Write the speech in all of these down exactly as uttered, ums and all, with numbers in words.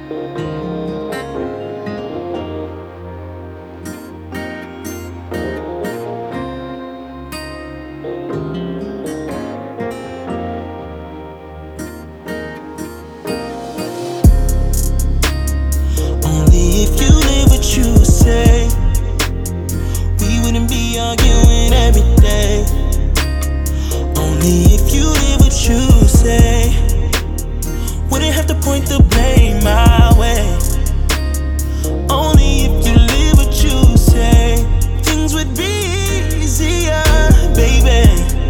Only if you live what you say, we wouldn't be arguing every day. Only if you live what you say, wouldn't have to point the blame my way. Only if you live what you say, things would be easier, baby.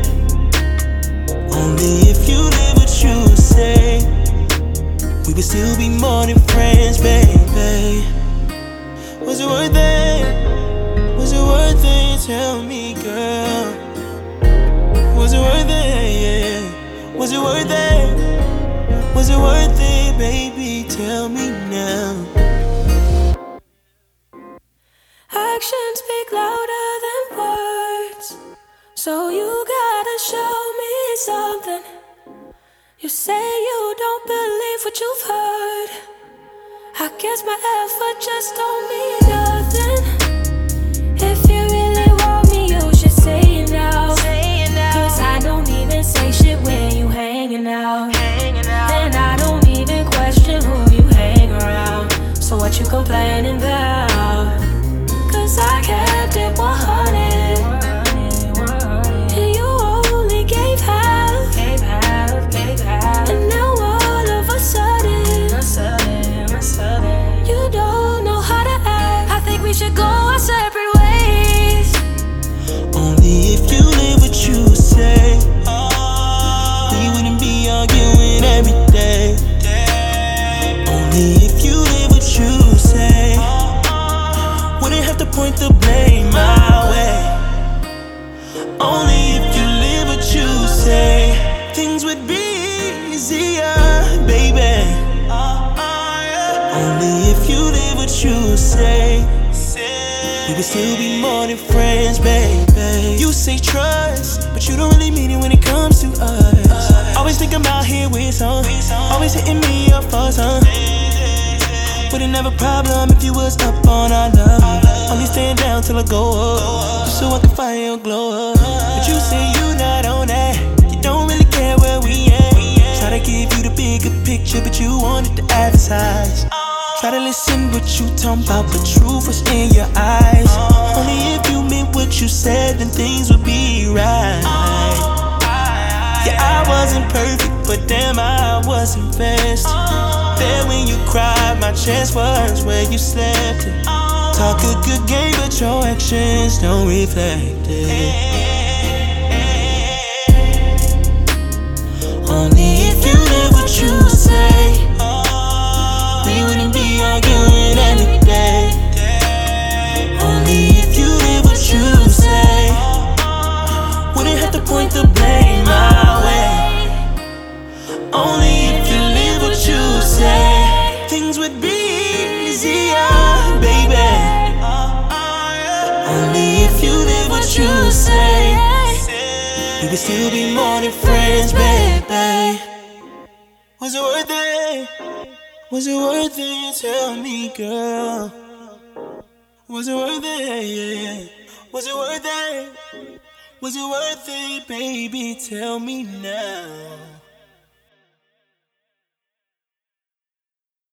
Only if you live what you say, we would still be more than friends, baby. Was it worth it? Was it worth it? Tell me, girl. Was it worth it? Yeah. Was it worth it? Was it worth it, baby? Tell me now. Actions speak louder than words, so you gotta show me something. You say you don't believe what you've heard. I guess my effort just don't mean nothing. If you really want me, you should say it now. Cause I don't even say shit when you hanging out. And I don't even question who you hang around. So what you complaining about? Cause I kept it one hundred. And you only gave half. And now all of a sudden, you don't know how to act. I think we should go our separate ways. Only if you live what you say, we wouldn't be arguing every day. Only if you live what you say, wouldn't have to point the blame my way. Only if you live what you say, things would be easier, baby. Only if you live what you say, we could still be more than friends, baby. You say trust, but you don't really mean it when it comes to us. Always think I'm out here with some, always hitting me up for some. Wouldn't have a problem if you was up on our love. Only stand down till I go up, just so I can find your glow up. But you say you not on that, you don't really care where we at. Try to give you the bigger picture, but you wanted to advertise. Try to listen what you talking about, but truth was in your eyes. Only if you meant what you said, then things would be right. Yeah, I wasn't perfect, but damn, I was invested. There when you cried, my chest was where you slept it. Talk a good game, but your actions don't reflect it. Only if you live what you say, we wouldn't be arguing every day. Only if you live what you say, wouldn't have to point the blame my way. Only if you live what you say, things would be easier, baby. Only if you live what you say, we could still be more than friends, baby. Was it worth it? Was it worth it? Tell me, girl. Was it worth it? Yeah. Was it worth it? Was it worth it, baby? Tell me now.